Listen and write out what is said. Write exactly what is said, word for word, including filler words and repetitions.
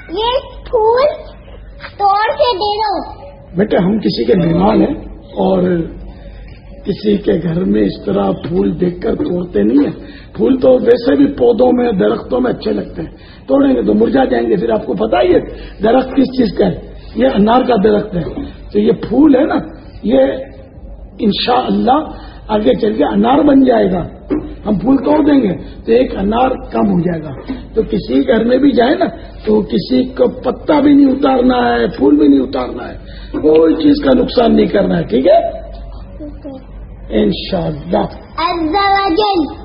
ये फूल तोड़ के दे दो। बेटे हम किसी के मेहमान हैं और किसी के घर में इस तरह फूल देखकर तोड़ते नहीं है। फूल तो वैसे भी पौधों में दरख्तों में अच्छे लगते हैं, तोड़ेंगे तो मुरझा जाएंगे। फिर आपको पता ही है दरख्त किस चीज का है, ये अनार का दरख्त है। तो ये फूल है ना, ये इंशाअल्लाह आगे चल के अनार बन जाएगा। हम फूल तोड़ देंगे तो एक अनार कम हो जाएगा। तो किसी घर में भी जाए ना तो किसी को पत्ता भी नहीं उतारना है, फूल भी नहीं उतारना है, कोई चीज का नुकसान नहीं करना है। ठीक है इंशाअल्लाह।